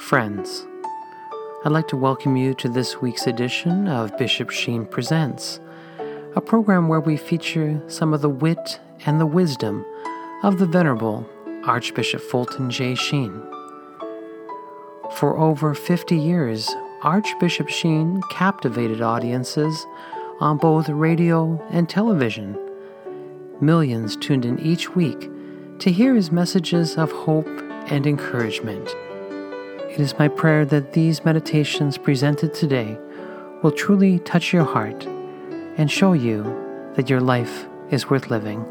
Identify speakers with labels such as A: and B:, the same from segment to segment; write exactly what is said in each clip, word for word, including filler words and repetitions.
A: Friends, I'd like to welcome you to this week's edition of Bishop Sheen Presents, a program where we feature some of the wit and the wisdom of the Venerable Archbishop Fulton J. Sheen. For over fifty years, Archbishop Sheen captivated audiences on both radio and television. Millions tuned in each week to hear his messages of hope and encouragement. It is my prayer that these meditations presented today will truly touch your heart and show you that your life is worth living.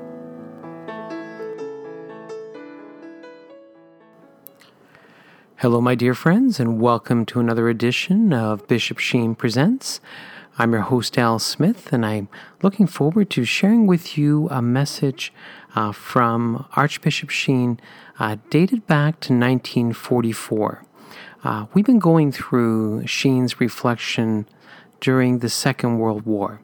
A: Hello, my dear friends, and welcome to another edition of Bishop Sheen Presents. I'm your host, Al Smith, and I'm looking forward to sharing with you a message uh, from Archbishop Sheen uh, dated back to nineteen forty-four. Uh, we've been going through Sheen's reflection during the Second World War.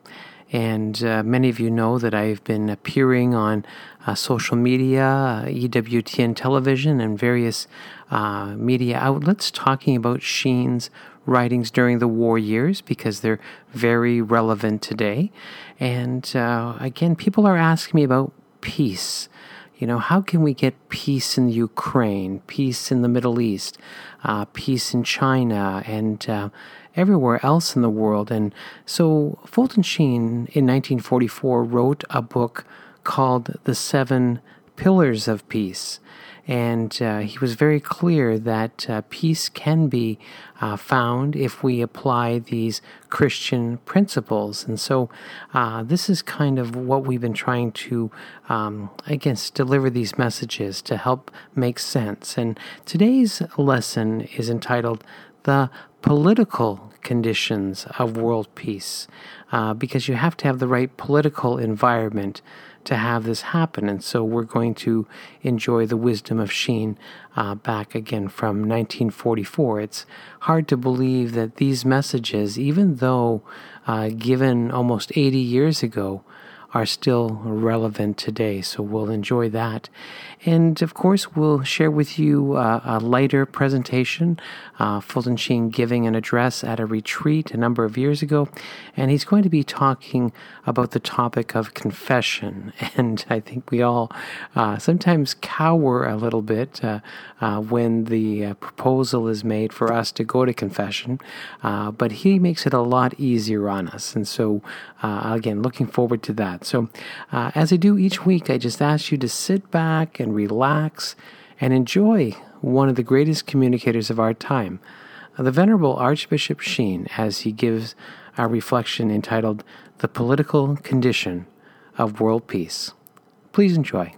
A: And uh, many of you know that I've been appearing on uh, social media, uh, E W T N television, and various uh, media outlets talking about Sheen's writings during the war years because they're very relevant today. And uh, again, people are asking me about peace. You know, how can we get peace in Ukraine, peace in the Middle East, uh, peace in China, and uh, everywhere else in the world? And so Fulton Sheen in nineteen forty-four wrote a book called The Seven Pillars of Peace. And uh, he was very clear that uh, peace can be uh, found if we apply these Christian principles. And so uh, this is kind of what we've been trying to, um, I guess, deliver these messages to help make sense. And today's lesson is entitled The Political Conditions of World Peace, uh, because you have to have the right political environment to have this happen. And so we're going to enjoy the wisdom of Sheen uh, back again from nineteen forty-four. It's hard to believe that these messages, even though uh, given almost eighty years ago, are still relevant today. So we'll enjoy that. And of course, we'll share with you uh, a lighter presentation. Uh, Fulton Sheen giving an address at a retreat a number of years ago. And he's going to be talking about the topic of confession. And I think we all uh, sometimes cower a little bit uh, uh, when the uh, proposal is made for us to go to confession. Uh, but he makes it a lot easier on us. And so, uh, again, looking forward to that. So uh, as I do each week, I just ask you to sit back and relax and enjoy one of the greatest communicators of our time, uh, the Venerable Archbishop Sheen, as he gives a reflection entitled The Political Condition of World Peace. Please enjoy.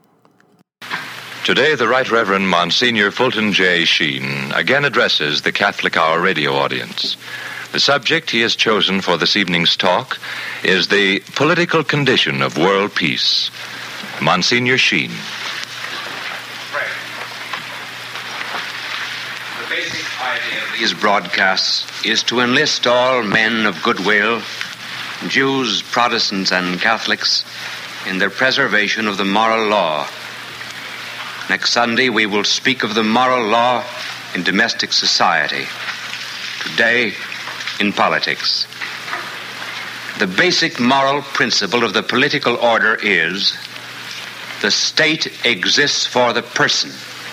B: Today, the Right Reverend Monsignor Fulton J. Sheen again addresses the Catholic Hour radio audience. The subject he has chosen for this evening's talk is the political condition of world peace. Monsignor Sheen.
C: The basic idea of these broadcasts is to enlist all men of goodwill, Jews, Protestants, and Catholics, in their preservation of the moral law. Next Sunday, we will speak of the moral law in domestic society. Today, in politics. The basic moral principle of the political order is the state exists for the person,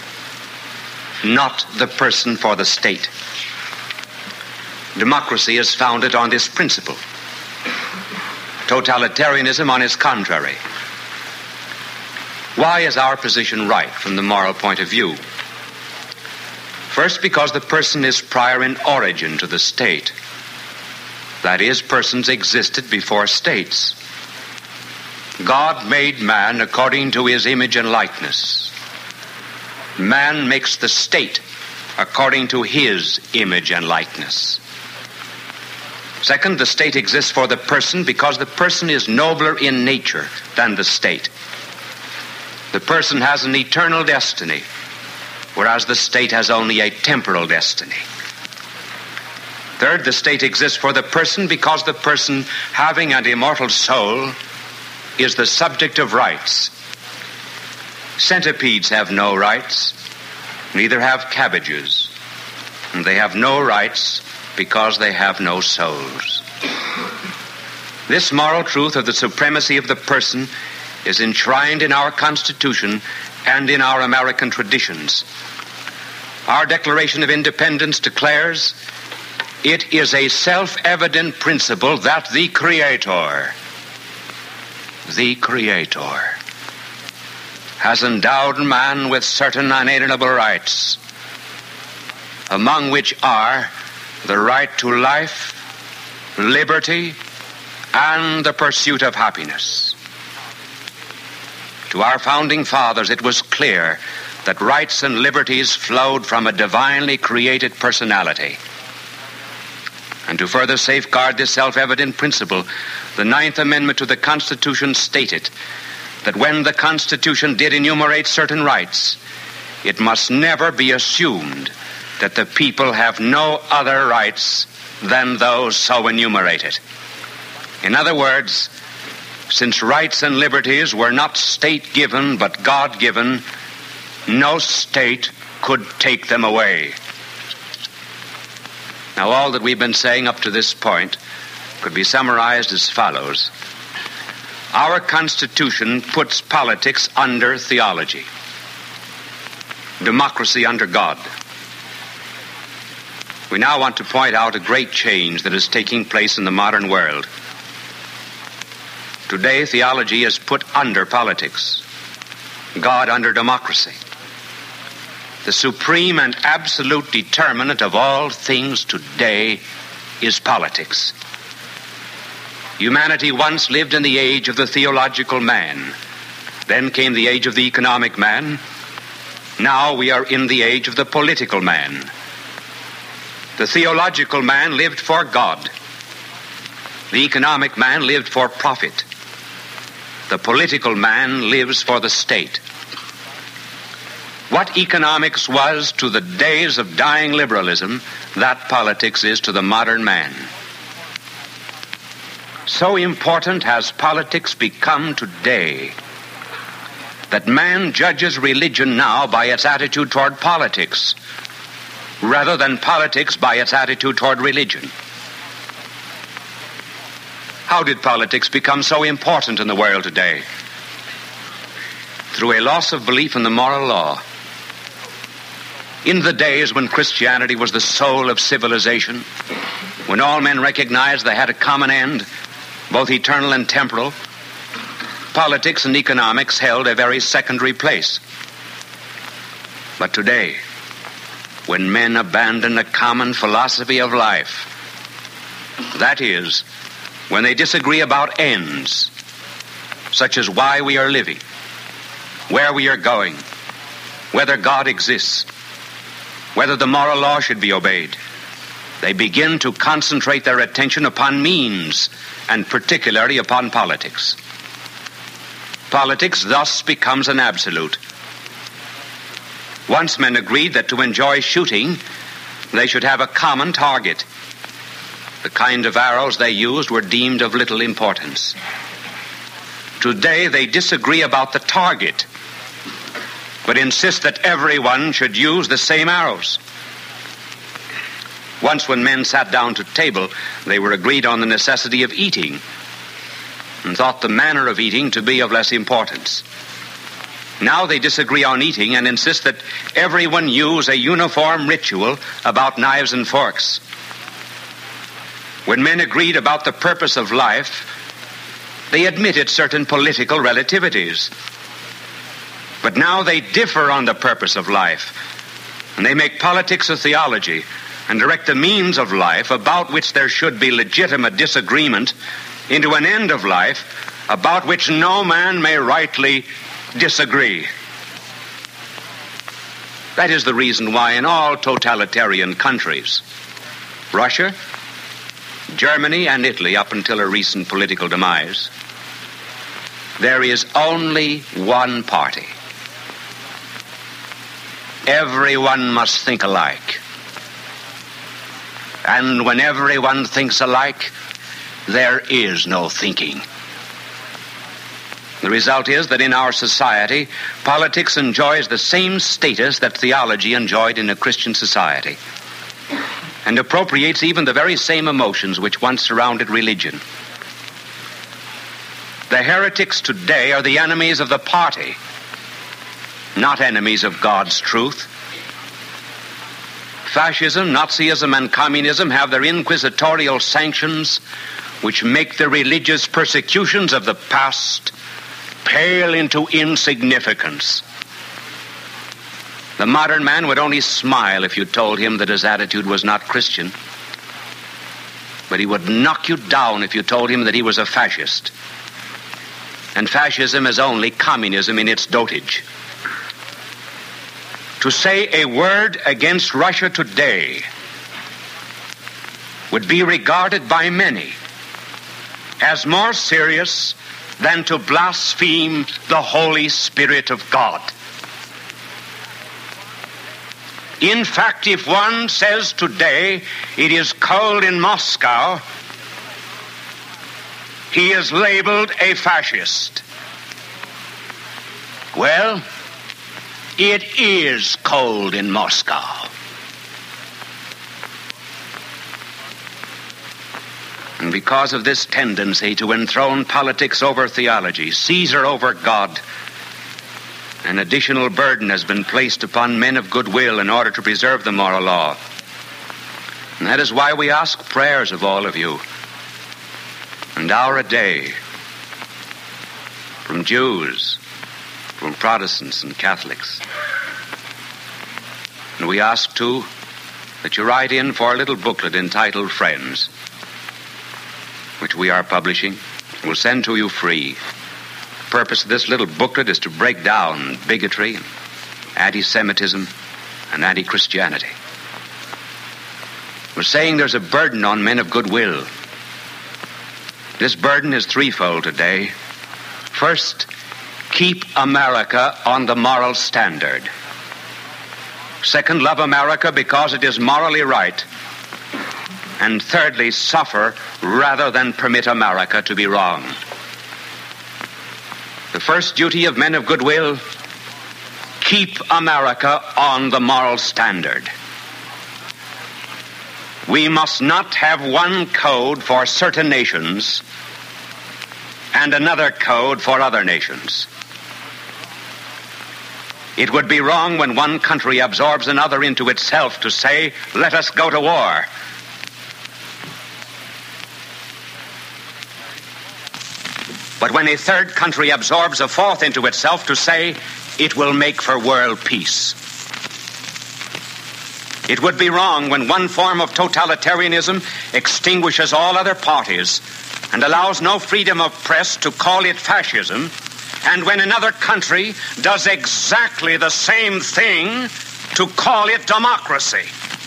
C: not the person for the state. Democracy is founded on this principle. Totalitarianism on its contrary. Why is our position right from the moral point of view? First, because the person is prior in origin to the state. That is, persons existed before states. God made man according to his image and likeness. Man makes the state according to his image and likeness. Second, the state exists for the person because the person is nobler in nature than the state. The person has an eternal destiny, whereas the state has only a temporal destiny. Third, the state exists for the person because the person, having an immortal soul, is the subject of rights. Centipedes have no rights, neither have cabbages. and they have no rights because they have no souls. This moral truth of the supremacy of the person is enshrined in our Constitution and in our American traditions. Our Declaration of Independence declares, "It is a self-evident principle that the Creator, the Creator, has endowed man with certain unalienable rights, among which are the right to life, liberty, and the pursuit of happiness." To our founding fathers, it was clear that rights and liberties flowed from a divinely created personality. And to further safeguard this self-evident principle, the Ninth Amendment to the Constitution stated that when the Constitution did enumerate certain rights, it must never be assumed that the people have no other rights than those so enumerated. In other words, since rights and liberties were not state-given but God-given, no state could take them away. Now, all that we've been saying up to this point could be summarized as follows. Our Constitution puts politics under theology, democracy under God. We now want to point out a great change that is taking place in the modern world. Today, theology is put under politics, God under democracy. The supreme and absolute determinant of all things today is politics. Humanity once lived in the age of the theological man. Then came the age of the economic man. Now we are in the age of the political man. The theological man lived for God. The economic man lived for profit. The political man lives for the state. What economics was to the days of dying liberalism, that politics is to the modern man. So important has politics become today that man judges religion now by its attitude toward politics, rather than politics by its attitude toward religion. How did politics become so important in the world today? Through a loss of belief in the moral law. In the days when Christianity was the soul of civilization, when all men recognized they had a common end, both eternal and temporal, politics and economics held a very secondary place. But today, when men abandon a common philosophy of life, that is, when they disagree about ends, such as why we are living, where we are going, whether God exists, whether the moral law should be obeyed, they begin to concentrate their attention upon means, and particularly upon politics. Politics thus becomes an absolute. Once men agreed that to enjoy shooting, they should have a common target. The kind of arrows they used were deemed of little importance. Today they disagree about the target, but insist that everyone should use the same arrows. Once when men sat down to table, they were agreed on the necessity of eating and thought the manner of eating to be of less importance. Now they disagree on eating and insist that everyone use a uniform ritual about knives and forks. When men agreed about the purpose of life, they admitted certain political relativities. But now they differ on the purpose of life, and they make politics a theology and direct the means of life about which there should be legitimate disagreement into an end of life about which no man may rightly disagree. That is the reason why in all totalitarian countries, Russia, Germany, and Italy, up until a recent political demise, there is only one party. Everyone must think alike. And when everyone thinks alike, there is no thinking. The result is that in our society, politics enjoys the same status that theology enjoyed in a Christian society. and appropriates even the very same emotions which once surrounded religion. The heretics today are the enemies of the party, not enemies of God's truth. Fascism, Nazism, and communism have their inquisitorial sanctions which make the religious persecutions of the past pale into insignificance. The modern man would only smile if you told him that his attitude was not Christian, but he would knock you down if you told him that he was a fascist. And fascism is only communism in its dotage. To say a word against Russia today would be regarded by many as more serious than to blaspheme the Holy Spirit of God. In fact, if one says today it is cold in Moscow, he is labeled a fascist. Well, it is cold in Moscow. And because of this tendency to enthrone politics over theology, Caesar over God, an additional burden has been placed upon men of goodwill in order to preserve the moral law. And that is why we ask prayers of all of you, an hour a day, from Jews, from Protestants and Catholics. And we ask, too, that you write in for a little booklet entitled Friends, which we are publishing. We'll send to you free. The purpose of this little booklet is to break down bigotry, anti-Semitism, and anti-Christianity. We're saying there's a burden on men of goodwill. This burden is threefold today. First, keep America on the moral standard. Second, love America because it is morally right. And thirdly, suffer rather than permit America to be wrong. The first duty of men of goodwill, keep America on the moral standard. We must not have one code for certain nations and another code for other nations. It would be wrong when one country absorbs another into itself to say, let us go to war. But when a third country absorbs a fourth into itself to say, it will make for world peace. It would be wrong when one form of totalitarianism extinguishes all other parties and allows no freedom of press to call it fascism, and when another country does exactly the same thing to call it democracy.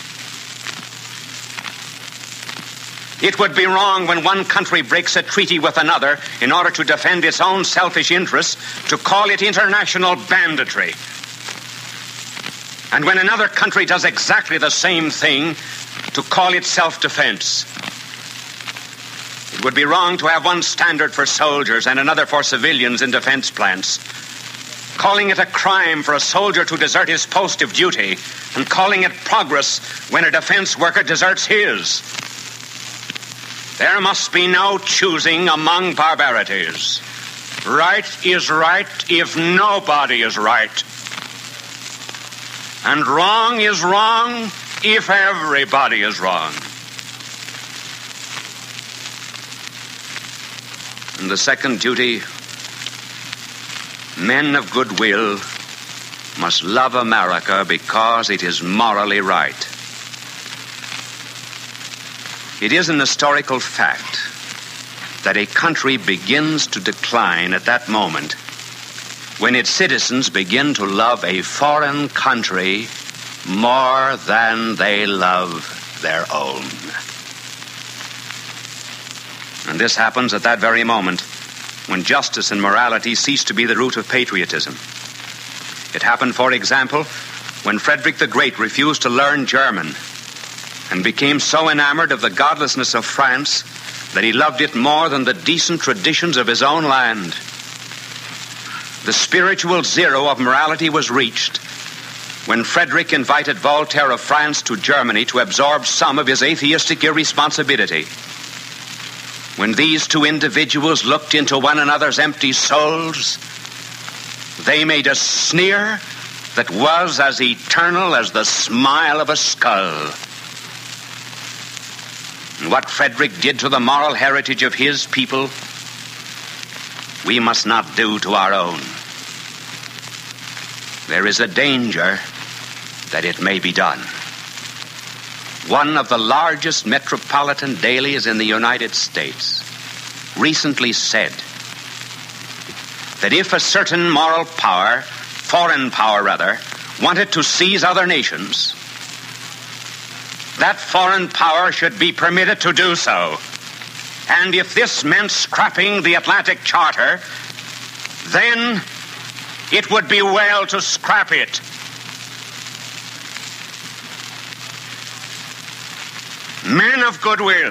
C: It would be wrong when one country breaks a treaty with another in order to defend its own selfish interests to call it international banditry. And when another country does exactly the same thing to call it self-defense. It would be wrong to have one standard for soldiers and another for civilians in defense plants, calling it a crime for a soldier to desert his post of duty and calling it progress when a defense worker deserts his. There must be no choosing among barbarities. Right is right if nobody is right. And wrong is wrong if everybody is wrong. And the second duty, men of goodwill must love America because it is morally right. It is an historical fact that a country begins to decline at that moment when its citizens begin to love a foreign country more than they love their own. And this happens at that very moment when justice and morality cease to be the root of patriotism. It happened, for example, when Frederick the Great refused to learn German and became so enamored of the godlessness of France that he loved it more than the decent traditions of his own land. The spiritual zero of morality was reached when Frederick invited Voltaire of France to Germany to absorb some of his atheistic irresponsibility. When these two individuals looked into one another's empty souls, they made a sneer that was as eternal as the smile of a skull. And what Frederick did to the moral heritage of his people, we must not do to our own. There is a danger that it may be done. One of the largest metropolitan dailies in the United States recently said that if a certain moral power, foreign power rather, wanted to seize other nations, that foreign power should be permitted to do so. And if this meant scrapping the Atlantic Charter, then it would be well to scrap it. Men of goodwill,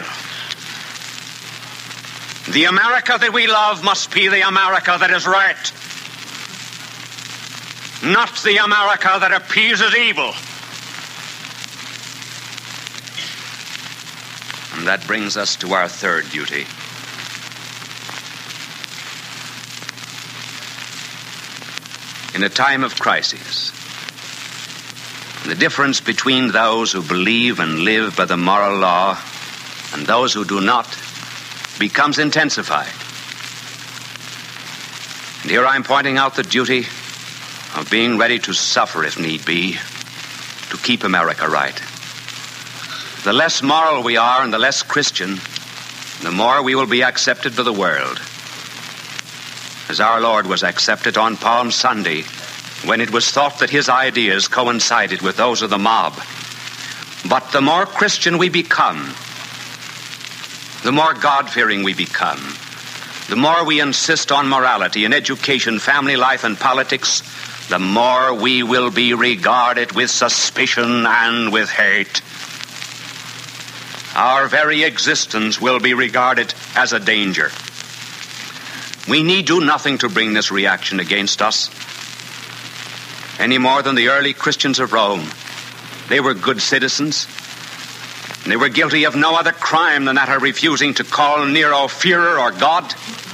C: the America that we love must be the America that is right, not the America that appeases evil. And that brings us to our third duty. In a time of crisis, the difference between those who believe and live by the moral law and those who do not becomes intensified. And here I'm pointing out the duty of being ready to suffer, if need be, to keep America right. The less moral we are and the less Christian, the more we will be accepted by the world. As our Lord was accepted on Palm Sunday, when it was thought that his ideas coincided with those of the mob. But the more Christian we become, the more God-fearing we become, the more we insist on morality in education, family life, and politics, the more we will be regarded with suspicion and with hate. Our very existence will be regarded as a danger. We need do nothing to bring this reaction against us, any more than the early Christians of Rome. They were good citizens, and they were guilty of no other crime than that of refusing to call Nero Führer or God.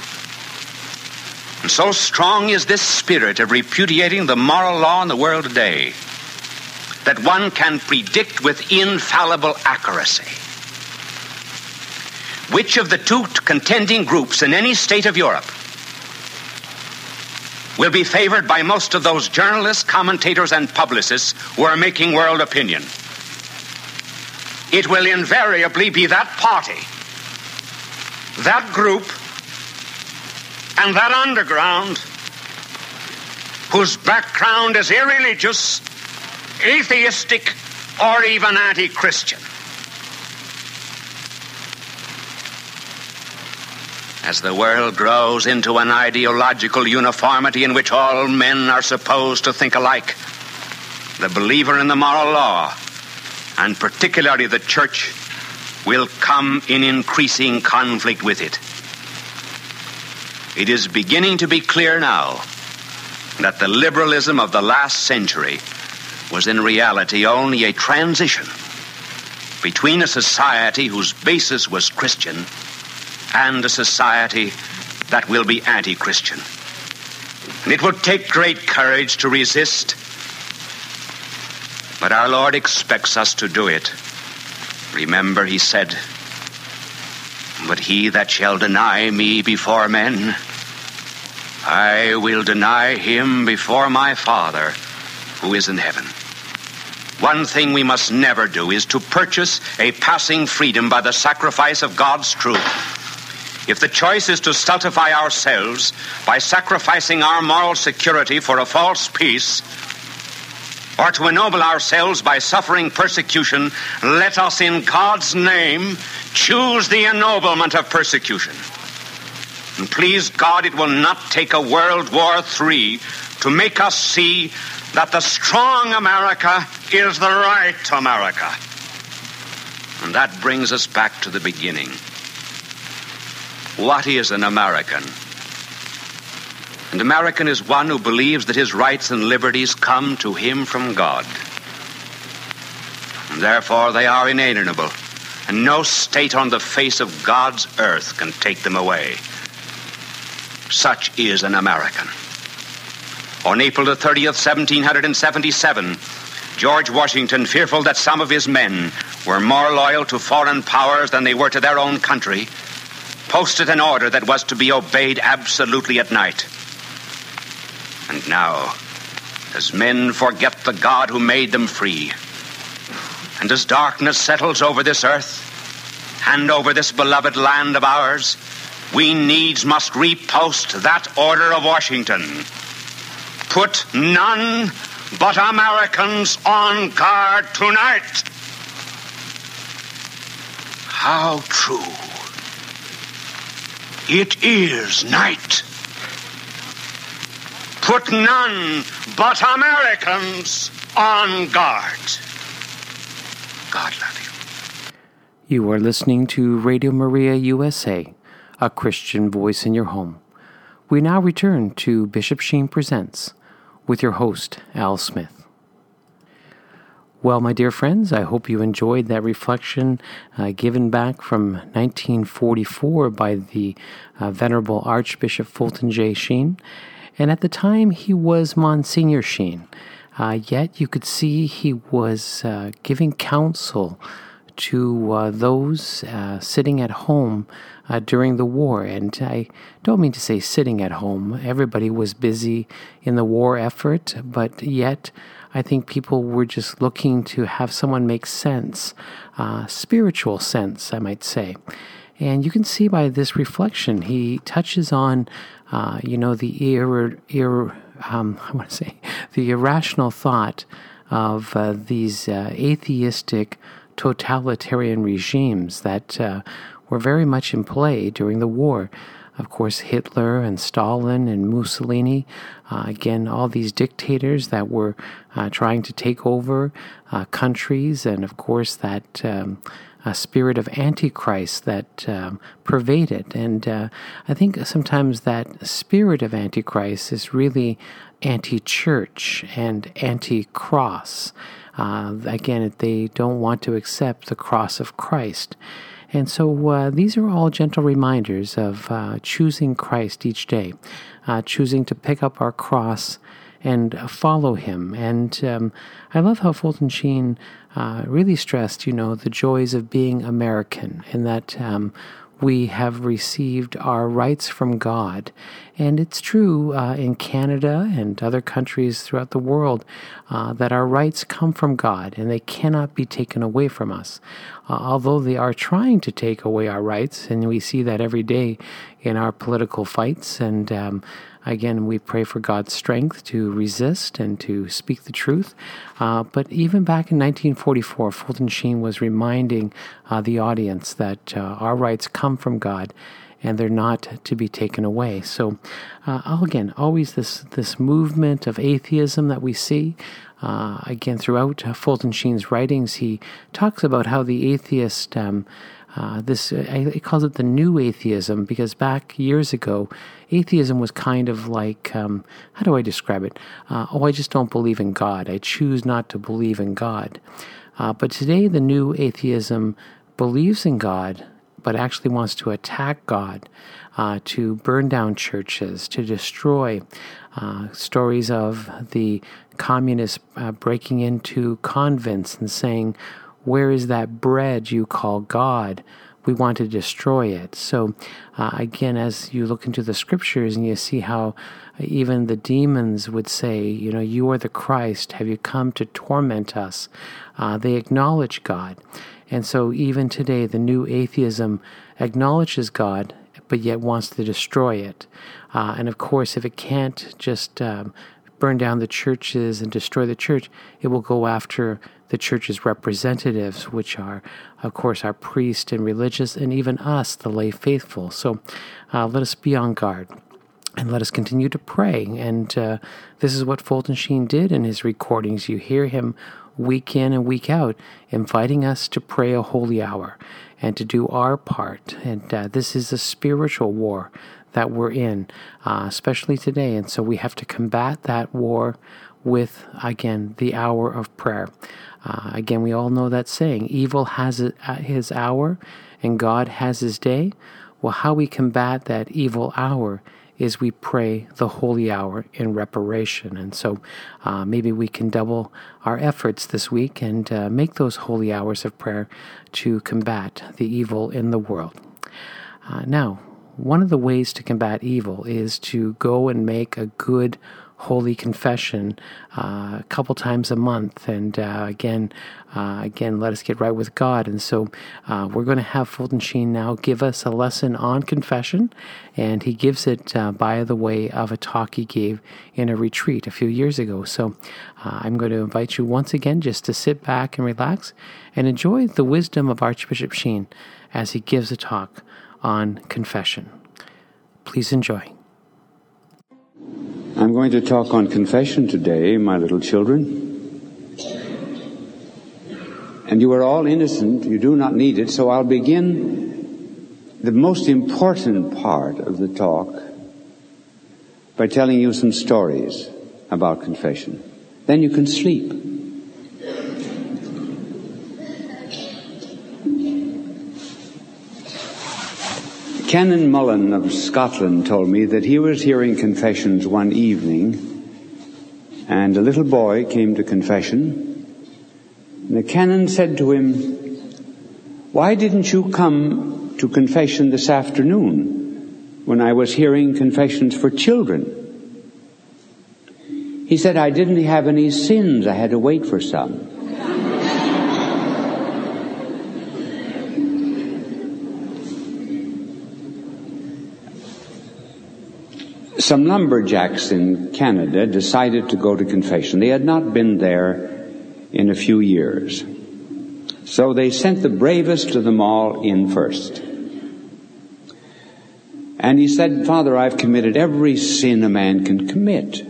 C: And so strong is this spirit of repudiating the moral law in the world today that one can predict with infallible accuracy which of the two contending groups in any state of Europe will be favored by most of those journalists, commentators, and publicists who are making world opinion. It will invariably be that party, that group, and that underground whose background is irreligious, atheistic, or even anti-Christian. As the world grows into an ideological uniformity in which all men are supposed to think alike, the believer in the moral law, and particularly the church, will come in increasing conflict with it. It is beginning to be clear now that the liberalism of the last century was in reality only a transition between a society whose basis was Christian and a society that will be anti-Christian. And it will take great courage to resist, but our Lord expects us to do it. Remember, he said, "But he that shall deny me before men, I will deny him before my Father who is in heaven." One thing we must never do is to purchase a passing freedom by the sacrifice of God's truth. If the choice is to stultify ourselves by sacrificing our moral security for a false peace, or to ennoble ourselves by suffering persecution, let us in God's name choose the ennoblement of persecution. And please God, it will not take a World War Three to make us see that the strong America is the right America. And that brings us back to the beginning. What is an American? An American is one who believes that his rights and liberties come to him from God. And therefore they are inalienable, and no state on the face of God's earth can take them away. Such is an American. On April the thirtieth, seventeen seventy-seven, George Washington, fearful that some of his men were more loyal to foreign powers than they were to their own country, posted an order that was to be obeyed absolutely at night. And now, as men forget the God who made them free, and as darkness settles over this earth and over this beloved land of ours, we needs must repost that order of Washington. Put none but Americans on guard tonight. How true. It is night. Put none but Americans on guard. God love you.
A: You are listening to Radio Maria U S A, a Christian voice in your home. We now return to Bishop Sheen Presents with your host, Al Smith. Well, my dear friends, I hope you enjoyed that reflection uh, given back from nineteen forty-four by the uh, Venerable Archbishop Fulton J. Sheen. And at the time, he was Monsignor Sheen. Uh, yet you could see he was uh, giving counsel to uh, those uh, sitting at home uh, during the war. And I don't mean to say sitting at home. Everybody was busy in the war effort, but yet I think people were just looking to have someone make sense, uh, spiritual sense, I might say. And you can see by this reflection, he touches on, uh, you know, the ir, ir, um, I want to say, the irrational thought of uh, these uh, atheistic totalitarian regimes that uh, were very much in play during the war. Of course, Hitler and Stalin and Mussolini, uh, again, all these dictators that were uh, trying to take over uh, countries, and of course that um, a spirit of Antichrist that um, pervaded. And uh, I think sometimes that spirit of Antichrist is really anti-church and anti-cross. Uh, again, they don't want to accept the cross of Christ. And so uh, these are all gentle reminders of uh, choosing Christ each day, uh, choosing to pick up our cross and uh, follow him. And um, I love how Fulton Sheen uh, really stressed, you know, the joys of being American, and that um, we have received our rights from God. And it's true uh, in Canada and other countries throughout the world uh, that our rights come from God and they cannot be taken away from us. Uh, although they are trying to take away our rights, and we see that every day in our political fights. And um, again, we pray for God's strength to resist and to speak the truth. Uh, but even back in nineteen forty-four, Fulton Sheen was reminding uh, the audience that uh, our rights come from God and they're not to be taken away. So, uh, again, always this, this movement of atheism that we see. Uh, again, throughout uh, Fulton Sheen's writings, he talks about how the atheist, um, uh, this uh, he calls it the new atheism, because back years ago, atheism was kind of like, um, how do I describe it? Uh, oh, I just don't believe in God. I choose not to believe in God. Uh, but today, the new atheism believes in God, but actually wants to attack God, uh, to burn down churches, to destroy. Uh, stories of the communists uh, breaking into convents and saying, "Where is that bread you call God? We want to destroy it." So uh, again, as you look into the scriptures and you see how even the demons would say, you know, "You are the Christ. Have you come to torment us?" Uh, they acknowledge God. And so even today, the new atheism acknowledges God, but yet wants to destroy it. Uh, and of course, if it can't just um, burn down the churches and destroy the church, it will go after the church's representatives, which are, of course, our priests and religious, and even us, the lay faithful. So uh, let us be on guard. And let us continue to pray. And uh, this is what Fulton Sheen did in his recordings. You hear him week in and week out, inviting us to pray a holy hour and to do our part. And uh, this is a spiritual war that we're in, uh, especially today. And so we have to combat that war with, again, the hour of prayer. Uh, again, we all know that saying, evil has it at his hour and God has his day. Well, how we combat that evil hour is we pray the holy hour in reparation. And so uh, maybe we can double our efforts this week and uh, make those holy hours of prayer to combat the evil in the world. Uh, now, one of the ways to combat evil is to go and make a good holy confession uh, a couple times a month, and uh, again, uh, again, let us get right with God. And so uh, we're going to have Fulton Sheen now give us a lesson on confession, and he gives it uh, by the way of a talk he gave in a retreat a few years ago. So uh, I'm going to invite you once again just to sit back and relax and enjoy the wisdom of Archbishop Sheen as he gives a talk on confession. Please enjoy.
D: I'm going to talk on confession today, my little children. And you are all innocent. You do not need it. So I'll begin the most important part of the talk by telling you some stories about confession. Then you can sleep. Canon Mullen of Scotland told me that he was hearing confessions one evening, and a little boy came to confession, and the canon said to him, "Why didn't you come to confession this afternoon when I was hearing confessions for children?" He said, "I didn't have any sins. I had to wait for some." Some lumberjacks in Canada decided to go to confession. They had not been there in a few years. So they sent the bravest of them all in first. And he said, "Father, I've committed every sin a man can commit."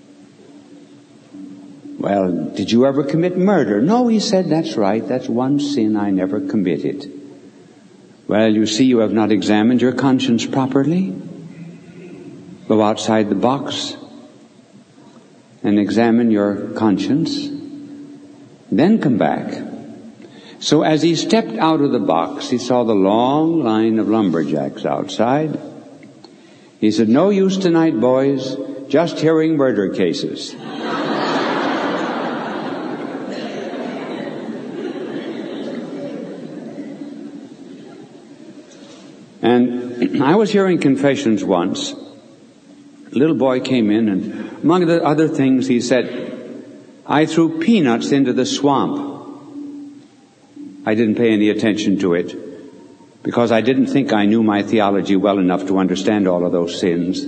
D: "Well, did you ever commit murder?" "No," he said, "that's right. That's one sin I never committed." "Well, you see, you have not examined your conscience properly. Go outside the box and examine your conscience, then come back." So as he stepped out of the box, he saw the long line of lumberjacks outside. He said, "No use tonight, boys, just hearing murder cases." And I was hearing confessions once. A little boy came in, and among the other things he said, "I threw peanuts into the swamp." I didn't pay any attention to it because I didn't think I knew my theology well enough to understand all of those sins.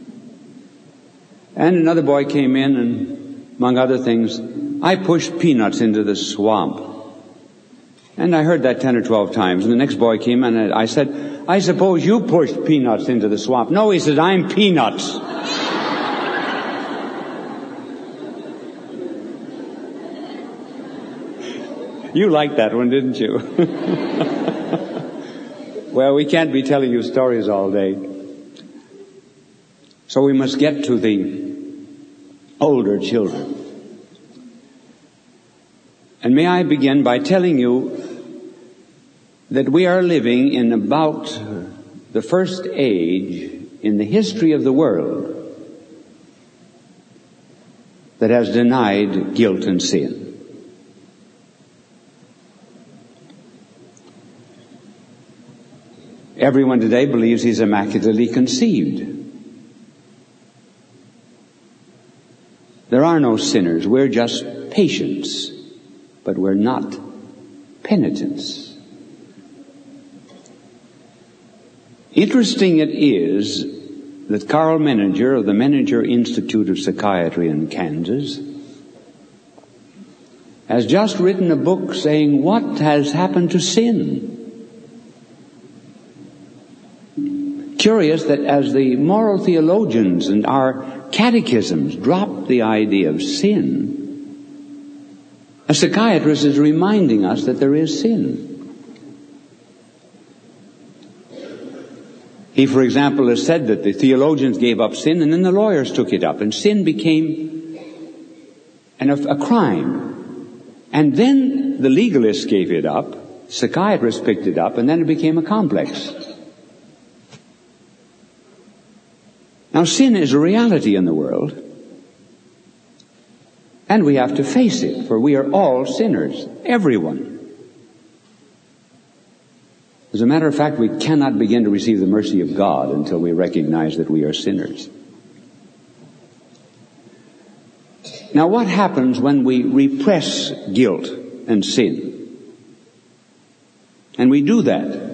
D: And another boy came in, and among other things, "I pushed peanuts into the swamp." And I heard that ten or twelve times. And the next boy came in, and I said, "I suppose you pushed peanuts into the swamp." "No," he said, "I'm peanuts." You liked that one, didn't you? Well, we can't be telling you stories all day. So we must get to the older children. And may I begin by telling you that we are living in about the first age in the history of the world that has denied guilt and sin. Everyone today believes he's immaculately conceived. There are no sinners. We're just patients, but we're not penitents. Interesting it is that Carl Menninger of the Menninger Institute of Psychiatry in Kansas has just written a book saying, "What has happened to sin?" Curious that as the moral theologians and our catechisms drop the idea of sin, a psychiatrist is reminding us that there is sin. He, for example, has said that the theologians gave up sin and then the lawyers took it up, and sin became an, a crime. And then the legalists gave it up, psychiatrists picked it up, and then it became a complex. Now, sin is a reality in the world, and we have to face it, for we are all sinners, everyone. As a matter of fact, we cannot begin to receive the mercy of God until we recognize that we are sinners. Now, what happens when we repress guilt and sin? And we do that.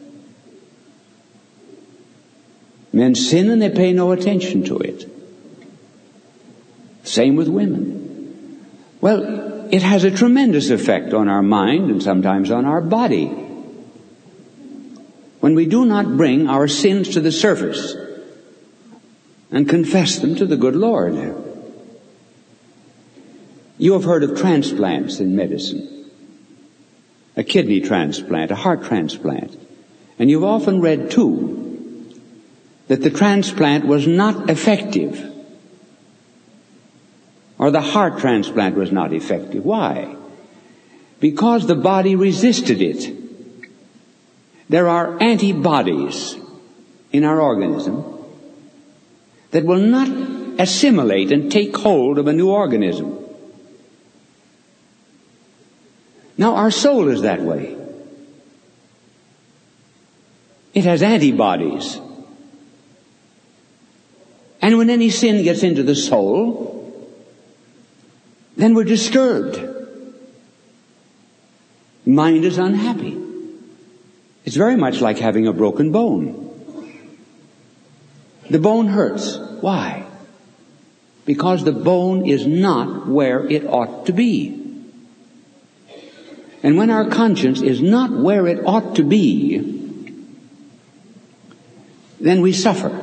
D: Men sin and they pay no attention to it. Same with women. Well, it has a tremendous effect on our mind and sometimes on our body when we do not bring our sins to the surface and confess them to the good Lord. You have heard of transplants in medicine. A kidney transplant, a heart transplant. And you've often read, too, that the transplant was not effective, or the heart transplant was not effective. Why? Because the body resisted it. There are antibodies in our organism that will not assimilate and take hold of a new organism. Now, our soul is that way. It has antibodies. And when any sin gets into the soul, then we're disturbed. Mind is unhappy. It's very much like having a broken bone. The bone hurts. Why? Because the bone is not where it ought to be. And when our conscience is not where it ought to be, then we suffer.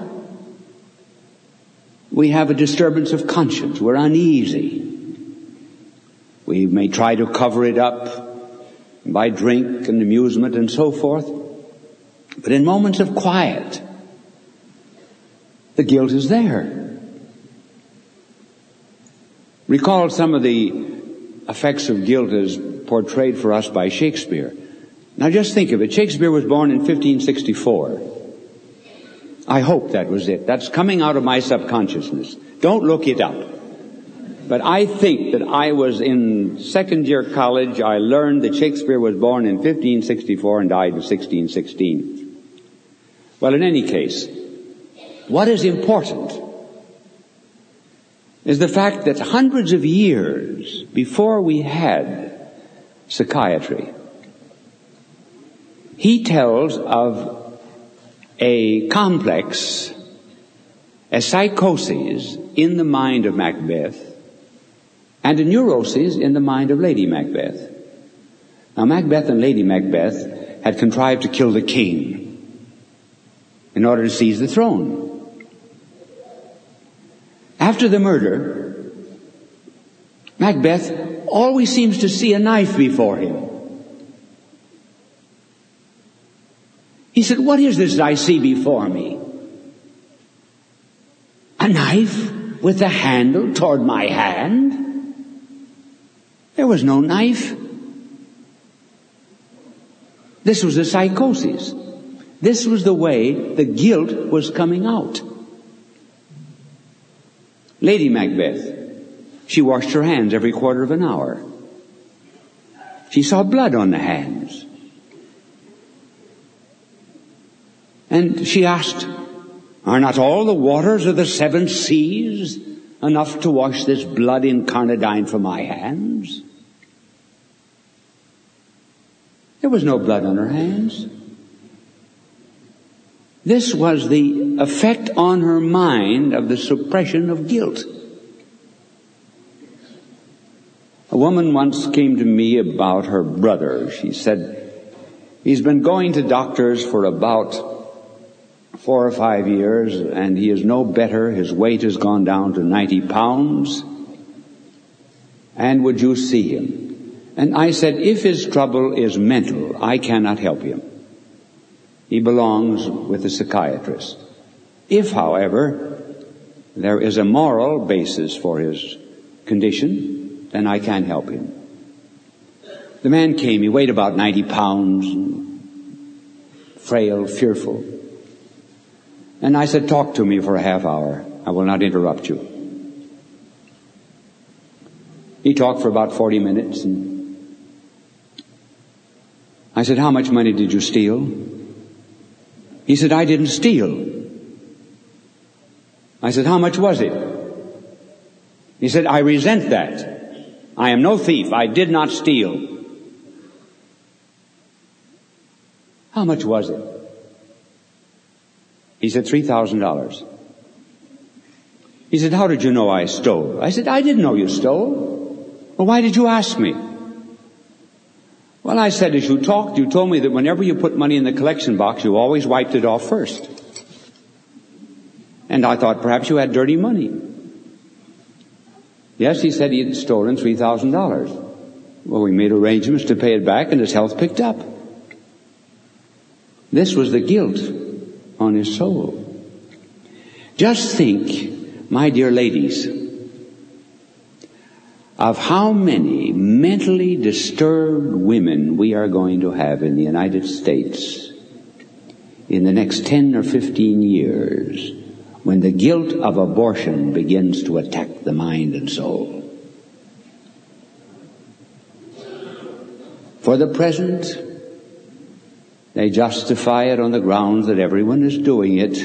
D: We have a disturbance of conscience. We're uneasy. We may try to cover it up by drink and amusement and so forth. But in moments of quiet, the guilt is there. Recall some of the effects of guilt as portrayed for us by Shakespeare. Now just think of it. Shakespeare was born in fifteen sixty-four. I hope that was it. That's coming out of my subconsciousness. Don't look it up. But I think that I was in second year college. I learned that Shakespeare was born in fifteen sixty-four and died in sixteen sixteen. Well, in any case, what is important is the fact that hundreds of years before we had psychiatry, he tells of a complex, a psychosis in the mind of Macbeth, and a neurosis in the mind of Lady Macbeth. Now, Macbeth and Lady Macbeth had contrived to kill the king in order to seize the throne. After the murder, Macbeth always seems to see a knife before him. He said, "What is this I see before me? A knife with the handle toward my hand?" There was no knife. This was a psychosis. This was the way the guilt was coming out. Lady Macbeth, she washed her hands every quarter of an hour. She saw blood on the hands. And she asked, "Are not all the waters of the seven seas enough to wash this blood incarnadine from my hands?" There was no blood on her hands. This was the effect on her mind of the suppression of guilt. A woman once came to me about her brother. She said, "He's been going to doctors for about four or five years, and he is no better. His weight has gone down to ninety pounds. And would you see him?" And I said, "If his trouble is mental, I cannot help him. he belongs with a psychiatrist. If, however, there is a moral basis for his condition, then I can help him. The man came. He weighed about ninety pounds, frail, fearful. And I said, talk to me for a half hour. I will not interrupt you. He talked for about forty minutes, and I said, how much money did you steal? He said, I didn't steal. I said, how much was it? He said, I resent that. I am no thief. I did not steal. How much was it? He said, three thousand dollars. He said, how did you know I stole? I said, I didn't know you stole. Well, why did you ask me? Well, I said, as you talked, you told me that whenever you put money in the collection box, you always wiped it off first. And I thought perhaps you had dirty money. Yes, he said he had stolen three thousand dollars. Well, we made arrangements to pay it back, and his health picked up. This was the guilt on his soul. Just think, my dear ladies, of how many mentally disturbed women we are going to have in the United States in the next ten or fifteen years when the guilt of abortion begins to attack the mind and soul. For the present, they justify it on the grounds that everyone is doing it,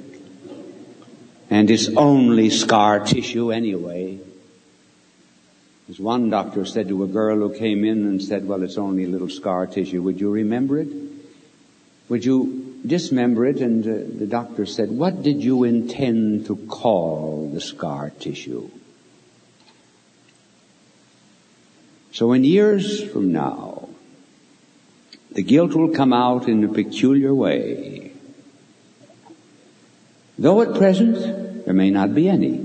D: and it's only scar tissue anyway. As one doctor said to a girl who came in and said, well, it's only a little scar tissue. Would you remember it? Would you dismember it? And uh, the doctor said, what did you intend to call the scar tissue? So in years from now, the guilt will come out in a peculiar way. Though at present there may not be any.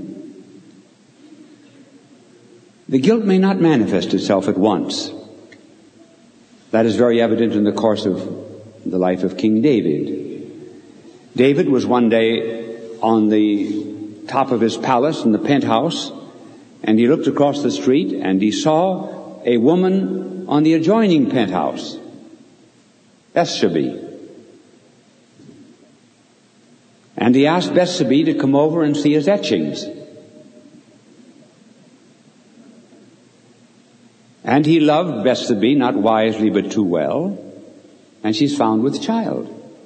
D: The guilt may not manifest itself at once. That is very evident in the course of the life of King David. David was one day on the top of his palace in the penthouse, and he looked across the street and he saw a woman on the adjoining penthouse, Bathsheba. And he asked Bathsheba to come over and see his etchings. And he loved Bathsheba, not wisely but too well, and she's found with child.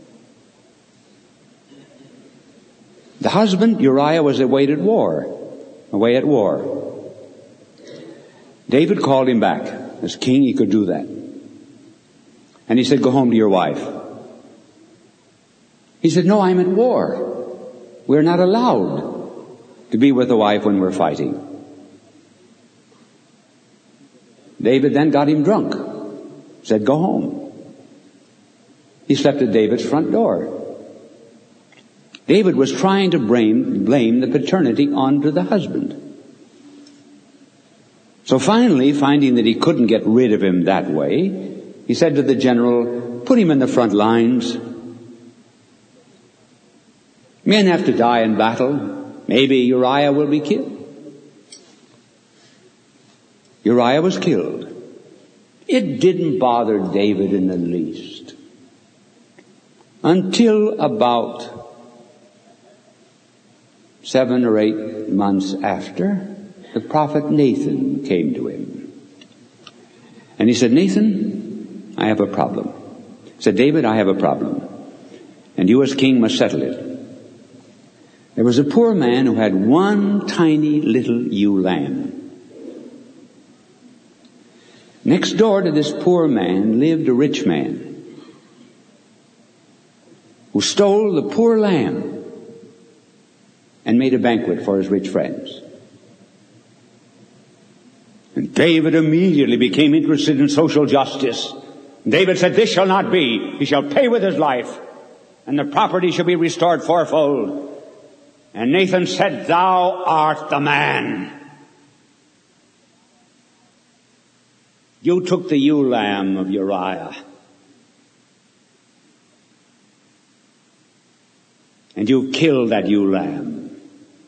D: The husband, Uriah, was away at war, away at war. David called him back. As king, he could do that. And he said, go home to your wife. He said, no, I'm at war. We're not allowed to be with the wife when we're fighting. David then got him drunk. Said, go home. He slept at David's front door. David was trying to blame, blame the paternity onto the husband. So finally, finding that he couldn't get rid of him that way, he said to the general, put him in the front lines. Men have to die in battle. Maybe Uriah will be killed. Uriah was killed. It didn't bother David in the least. Until about seven or eight months after, the prophet Nathan came to him. And he said, Nathan, I have a problem. He said, David, I have a problem. And you as king must settle it. There was a poor man who had one tiny little ewe lamb. Next door to this poor man lived a rich man who stole the poor lamb and made a banquet for his rich friends. And David immediately became interested in social justice. David said, this shall not be. He shall pay with his life, and the property shall be restored fourfold. And Nathan said, thou art the man. You took the ewe lamb of Uriah. And you've killed that ewe lamb.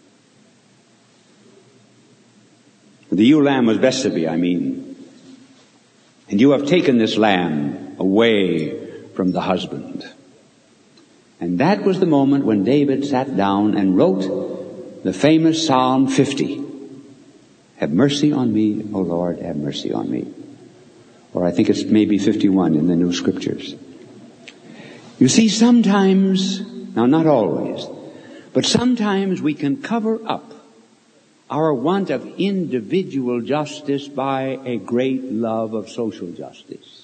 D: The ewe lamb was Bethsabe, I mean. And you have taken this lamb away from the husband. And that was the moment when David sat down and wrote the famous Psalm fifty. Have mercy on me, O Lord, have mercy on me. Or I think it's maybe fifty-one in the New Scriptures. You see, sometimes, now not always, but sometimes we can cover up our want of individual justice by a great love of social justice.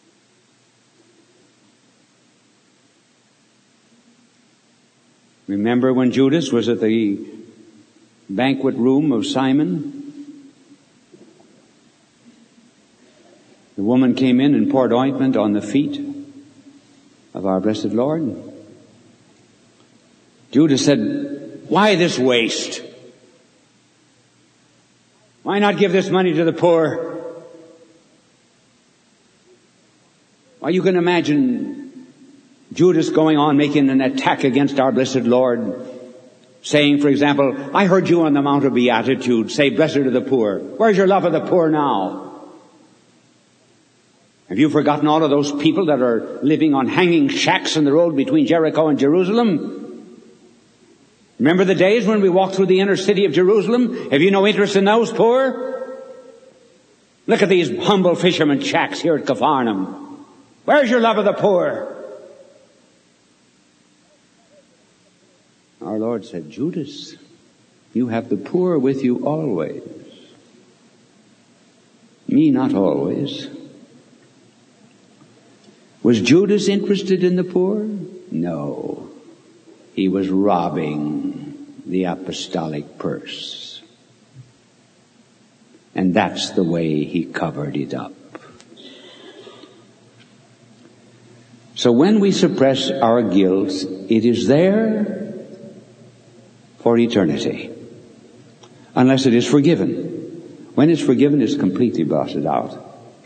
D: Remember when Judas was at the banquet room of Simon? The woman came in and poured ointment on the feet of our blessed Lord. Judas said, why this waste? Why not give this money to the poor? Why, you can imagine Judas going on making an attack against our blessed Lord, saying, for example, I heard you on the Mount of Beatitudes say, blessed are the poor. Where's your love of the poor now? Have you forgotten all of those people that are living on hanging shacks in the road between Jericho and Jerusalem? Remember the days when we walked through the inner city of Jerusalem? Have you no interest in those poor? Look at these humble fishermen shacks here at Capharnaum. Where's your love of the poor? Our Lord said, Judas, you have the poor with you always. Me not always. Was Judas interested in the poor? No. He was robbing the apostolic purse. And that's the way he covered it up. So when we suppress our guilt, it is there for eternity. Unless it is forgiven. When it's forgiven, it's completely blotted out.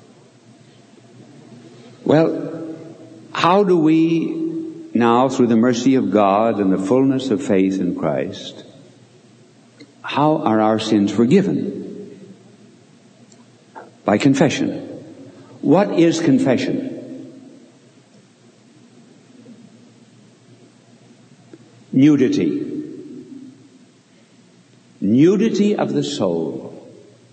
D: Well, how do we now, through the mercy of God and the fullness of faith in Christ, how are our sins forgiven? By confession. What is confession? Nudity. Nudity of the soul.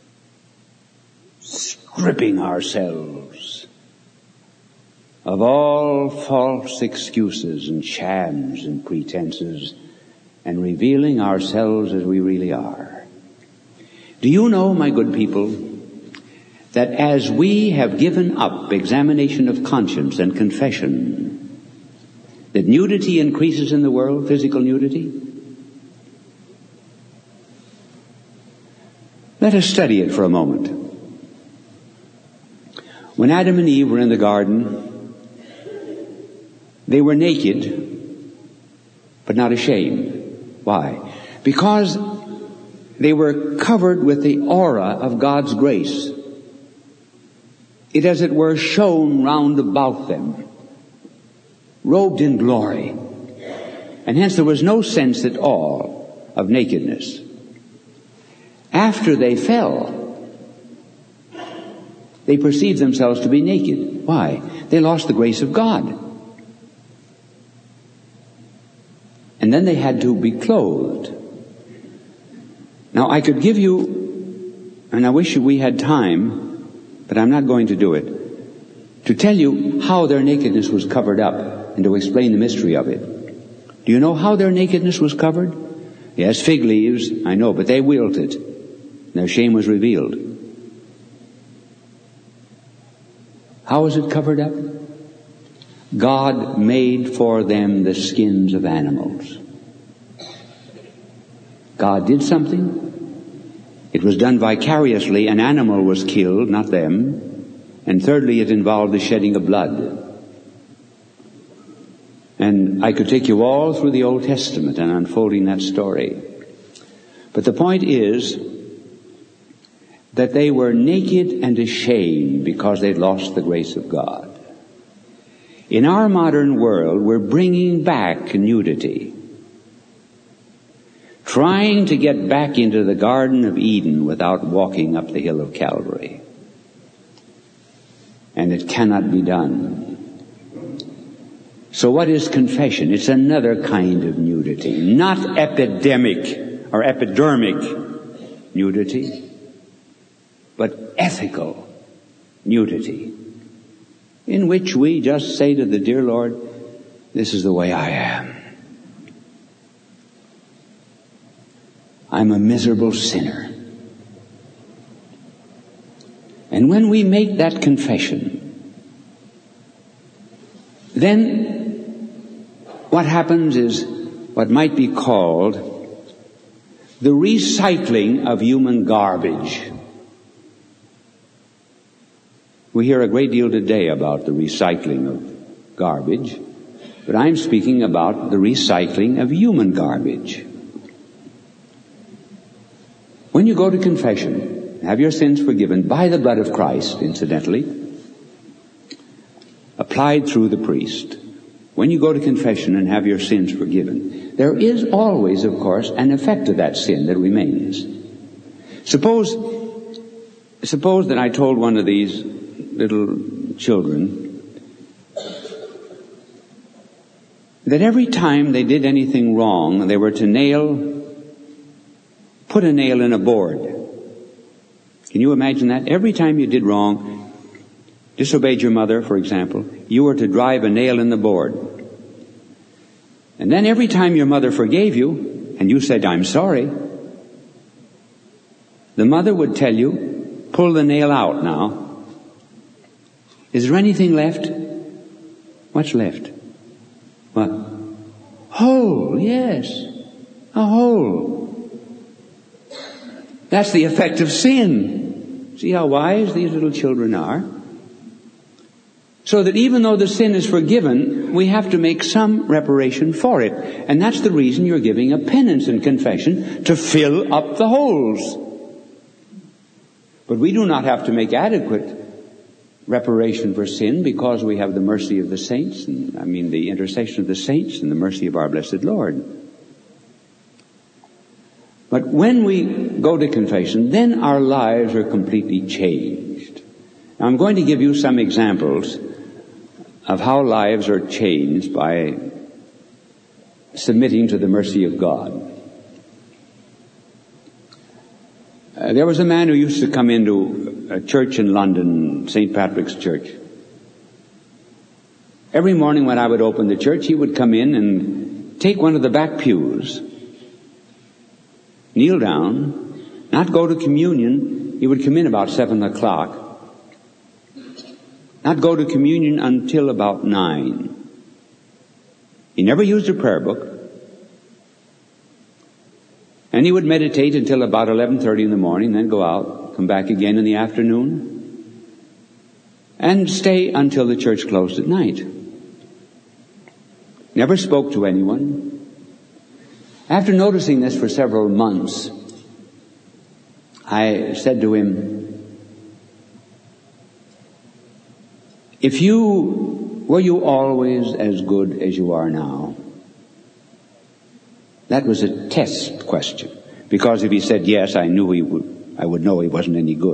D: Stripping ourselves of all false excuses and shams and pretenses, and revealing ourselves as we really are. Do you know, my good people, that as we have given up examination of conscience and confession, that nudity increases in the world, physical nudity? Let us study it for a moment. When Adam and Eve were in the garden, they were naked, but not ashamed. Why? Because they were covered with the aura of God's grace. It, as it were, shone round about them, robed in glory. And hence there was no sense at all of nakedness. After they fell, they perceived themselves to be naked. Why? They lost the grace of God. And then they had to be clothed. Now I could give you, and I wish we had time, but I'm not going to do it, to tell you how their nakedness was covered up and to explain the mystery of it. Do you know how their nakedness was covered? Yes, fig leaves, I know, but they wilted. Their shame was revealed. How was it covered up? God made for them the skins of animals. God did something. It was done vicariously. An animal was killed, not them. And thirdly, it involved the shedding of blood. And I could take you all through the Old Testament and unfolding that story. But the point is that they were naked and ashamed because they'd lost the grace of God. In our modern world, we're bringing back nudity. trying to get back into the Garden of Eden without walking up the hill of Calvary. And it cannot be done. So what is confession? It's another kind of nudity, not epidemic or epidermic nudity, but ethical nudity, in which we just say to the dear Lord, this is the way I am. I'm a miserable sinner. And when we make that confession, then what happens is what might be called the recycling of human garbage. We hear a great deal today about the recycling of garbage, but I'm speaking about the recycling of human garbage. When you go to confession, have your sins forgiven by the blood of Christ, incidentally, applied through the priest. When you go to confession and have your sins forgiven, there is always, of course, an effect of that sin that remains. Suppose, suppose that I told one of these little children that every time they did anything wrong, they were to nail, put a nail in a board. Can you imagine that? Every time you did wrong, disobeyed your mother, for example, you were to drive a nail in the board. And then every time your mother forgave you, and you said, I'm sorry, the mother would tell you, pull the nail out now. Is there anything left? What's left? What? Hole, yes. A hole. That's the effect of sin. See how wise these little children are? So that even though the sin is forgiven, we have to make some reparation for it. And that's the reason you're giving a penance and confession, to fill up the holes. But we do not have to make adequate reparation for sin, because we have the mercy of the saints, and I mean the intercession of the saints and the mercy of our blessed Lord. But when we go to confession, then our lives are completely changed. Now, I'm going to give you some examples of how lives are changed by submitting to the mercy of God. Uh, there was a man who used to come into a church in London, Saint Patrick's Church. Every morning when I would open the church, he would come in and take one of the back pews, kneel down, not go to communion. He would come in about seven o'clock, not go to communion until about nine. He never used a prayer book. And he would meditate until about eleven thirty in the morning, then go out, come back again in the afternoon, and stay until the church closed at night. Never spoke to anyone. After noticing this for several months, I said to him, if you, were you always as good as you are now? That was a test question, because if he said yes, I knew he would, I would know he wasn't any good.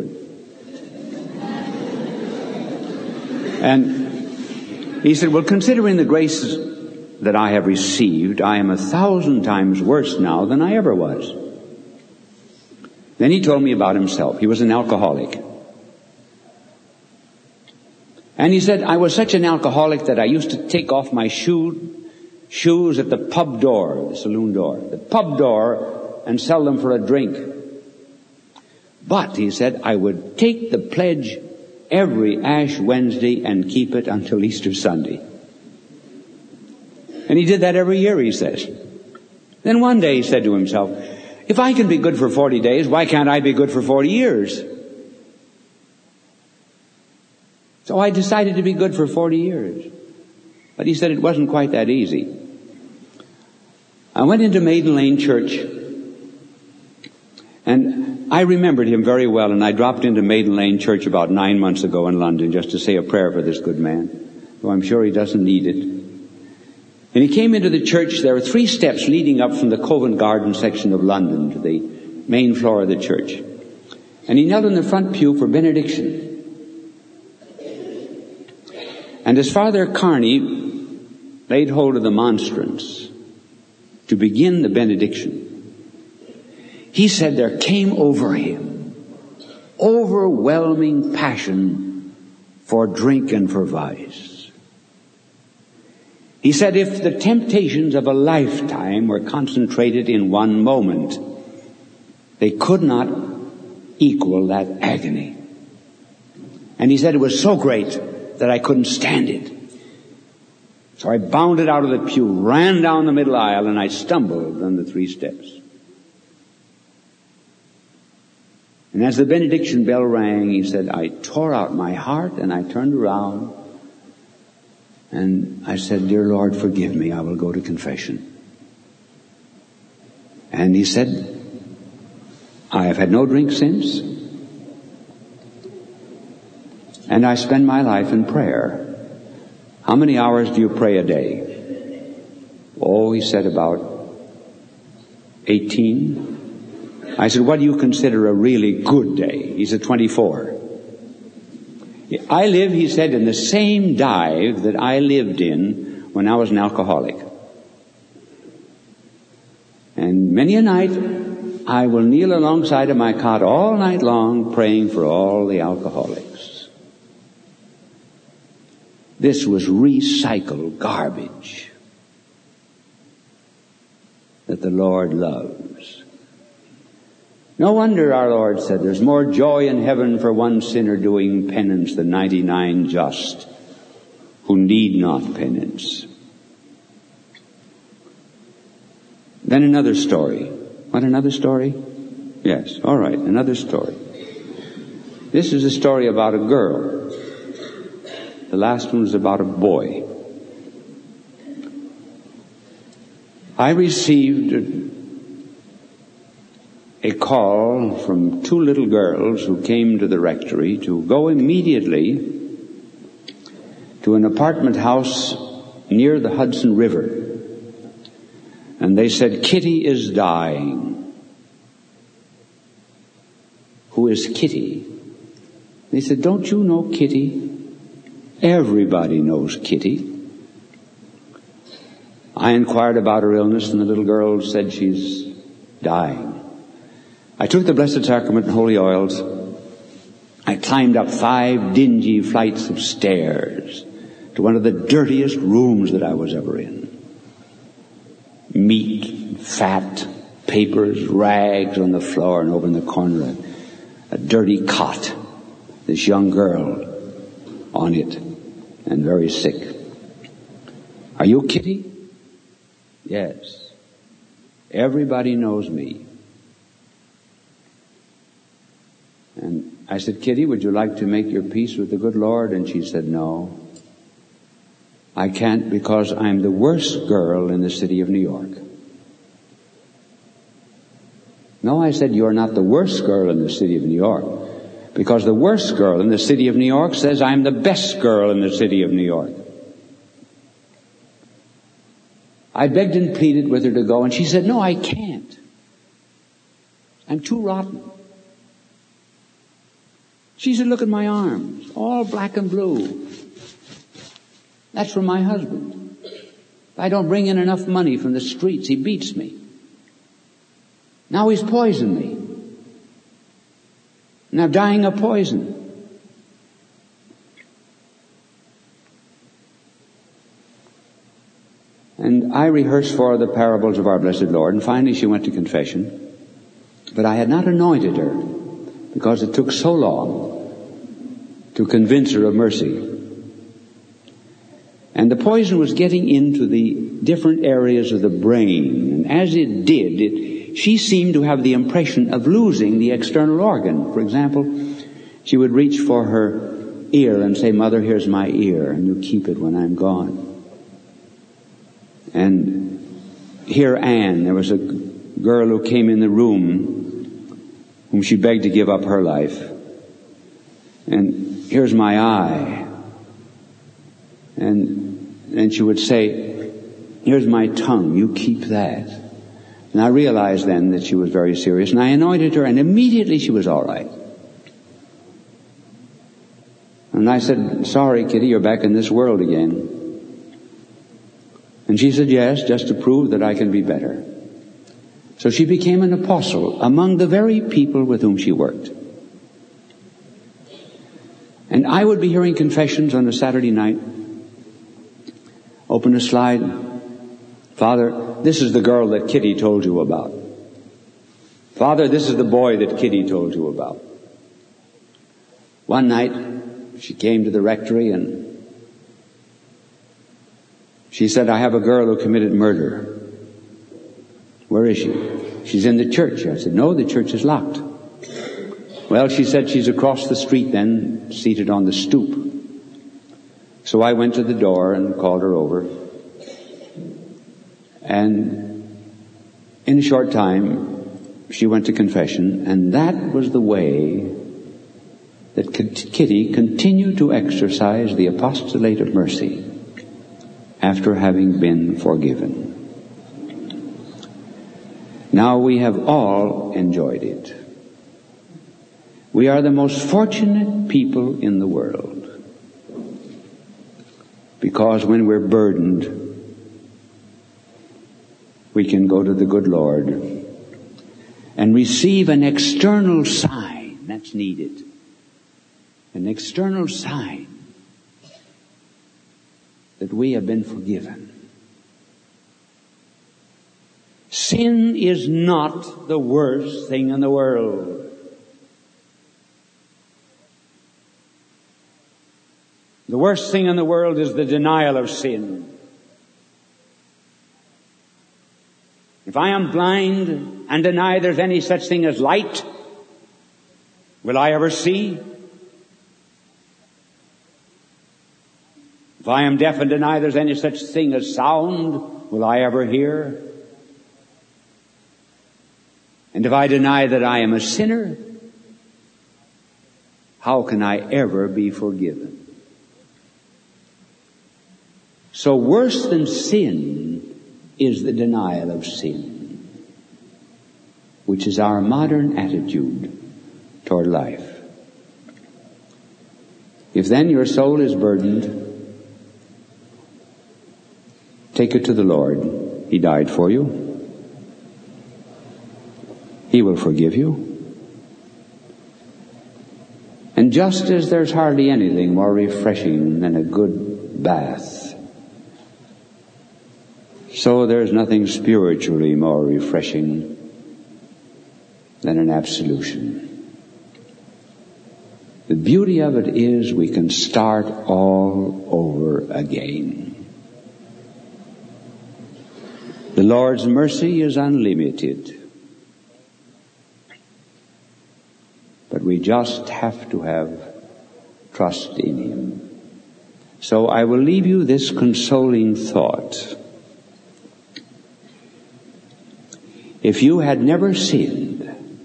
D: And he said, well, considering the graces that I have received, I am a thousand times worse now than I ever was. Then he told me about himself. He was an alcoholic. And he said, I was such an alcoholic that I used to take off my shoe shoes at the pub door, the saloon door, the pub door, and sell them for a drink. But, he said, I would take the pledge every Ash Wednesday and keep it until Easter Sunday. And he did that every year, he says. Then one day he said to himself, if I can be good for forty days, why can't I be good for forty years? So I decided to be good for forty years. But he said it wasn't quite that easy. I went into Maiden Lane Church, and I remembered him very well, and I dropped into Maiden Lane Church about nine months ago in London just to say a prayer for this good man, though I'm sure he doesn't need it. And he came into the church. There were three steps leading up from the Covent Garden section of London to the main floor of the church. And he knelt in the front pew for benediction. And as Father Carney laid hold of the monstrance to begin the benediction, he said there came over him overwhelming passion for drink and for vice. He said if the temptations of a lifetime were concentrated in one moment, they could not equal that agony. And he said it was so great that I couldn't stand it. So I bounded out of the pew, ran down the middle aisle, and I stumbled on the three steps. And as the benediction bell rang, he said, I tore out my heart and I turned around and I said, Dear Lord, forgive me. I will go to confession. And he said, I have had no drink since. And I spend my life in prayer. How many hours do you pray a day? Oh, he said about eighteen. I said, what do you consider a really good day? He said, twenty-four. I live, he said, in the same dive that I lived in when I was an alcoholic. And many a night, I will kneel alongside of my cot all night long praying for all the alcoholics. This was recycled garbage that the Lord loves. No wonder our Lord said there's more joy in heaven for one sinner doing penance than ninety-nine just who need not penance. Then another story. What, another story? Yes, all right, another story. This is a story about a girl. The last one was about a boy. I received a a call from two little girls who came to the rectory to go immediately to an apartment house near the Hudson River. And they said, Kitty is dying. Who is Kitty? They said, don't you know Kitty? Everybody knows Kitty. I inquired about her illness, and the little girl said she's dying. I took the Blessed Sacrament and holy oils. I climbed up five dingy flights of stairs to one of the dirtiest rooms that I was ever in. Meat, fat, papers, rags on the floor, and over in the corner a, a dirty cot. This young girl on it and very sick. Are you Kitty? Yes. Everybody knows me. And I said, Kitty, would you like to make your peace with the good Lord? And she said, no. I can't because I'm the worst girl in the city of New York. No, I said, you're not the worst girl in the city of New York. Because the worst girl in the city of New York says I'm the best girl in the city of New York. I begged and pleaded with her to go, and she said, no, I can't. I'm too rotten. She said, look at my arms, all black and blue. That's from my husband. If I don't bring in enough money from the streets, he beats me. Now he's poisoned me. And I'm dying of poison. And I rehearsed for her the parables of our blessed Lord, and finally she went to confession. But I had not anointed her, because it took so long to convince her of mercy. And the poison was getting into the different areas of the brain. And as it did, it, she seemed to have the impression of losing the external organ. For example, she would reach for her ear and say, Mother, here's my ear, and you keep it when I'm gone. And here Anne, there was a girl who came in the room whom she begged to give up her life. And here's my eye. And and she would say, here's my tongue, you keep that. And I realized then that she was very serious, and I anointed her, and immediately she was all right. And I said, sorry, Kitty, you're back in this world again. And she said, yes, just to prove that I can be better. So she became an apostle among the very people with whom she worked. And I would be hearing confessions on a Saturday night. Open a slide. Father, this is the girl that Kitty told you about. Father, this is the boy that Kitty told you about. One night, she came to the rectory and she said, I have a girl who committed murder. Where is she? She's in the church. I said, no, the church is locked. Well, she said she's across the street then, seated on the stoop. So I went to the door and called her over. And in a short time, she went to confession, and that was the way that Kitty continued to exercise the apostolate of mercy after having been forgiven. Now we have all enjoyed it. We are the most fortunate people in the world, because when we're burdened, we can go to the good Lord and receive an external sign that's needed. An external sign that we have been forgiven. Sin is not the worst thing in the world. The worst thing in the world is the denial of sin. If I am blind and deny there's any such thing as light, will I ever see? If I am deaf and deny there's any such thing as sound, will I ever hear? And if I deny that I am a sinner, how can I ever be forgiven? So worse than sin is the denial of sin, which is our modern attitude toward life. If then your soul is burdened, take it to the Lord. He died for you. He will forgive you. And just as there's hardly anything more refreshing than a good bath, so there's nothing spiritually more refreshing than an absolution. The beauty of it is we can start all over again. The Lord's mercy is unlimited. But we just have to have trust in Him. So I will leave you this consoling thought. If you had never sinned,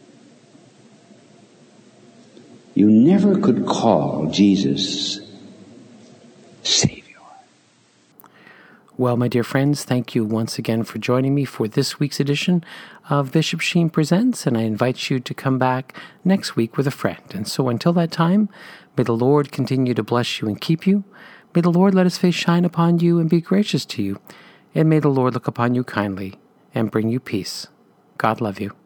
D: you never could call Jesus Savior.
A: Well, my dear friends, thank you once again for joining me for this week's edition of Bishop Sheen Presents, and I invite you to come back next week with a friend. And so until that time, may the Lord continue to bless you and keep you. May the Lord let His face shine upon you and be gracious to you. And may the Lord look upon you kindly and bring you peace. God love you.